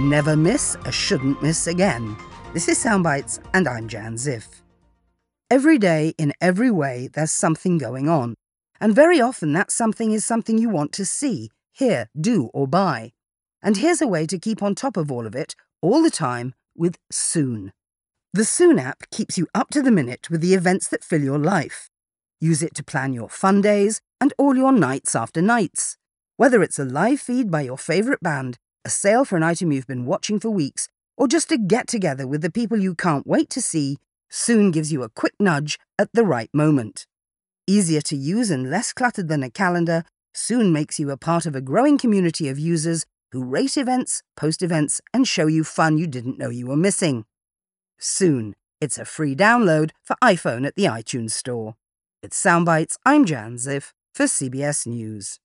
Never miss a shouldn't miss again. This is Soundbites, and I'm Jan Ziff. Every day, in every way, there's something going on. And very often that something is something you want to see, hear, do, or buy. And here's a way to keep on top of all of it, all the time, with Soon. The Soon app keeps you up to the minute with the events that fill your life. Use it to plan your fun days and all your nights after nights. Whether it's a live feed by your favourite band, a sale for an item you've been watching for weeks, or just a get-together with the people you can't wait to see, Soon gives you a quick nudge at the right moment. Easier to use and less cluttered than a calendar, Soon makes you a part of a growing community of users who rate events, post events, and show you fun you didn't know you were missing. Soon. It's a free download for iPhone at the iTunes Store. With Soundbites, I'm Jan Ziff for CBS News.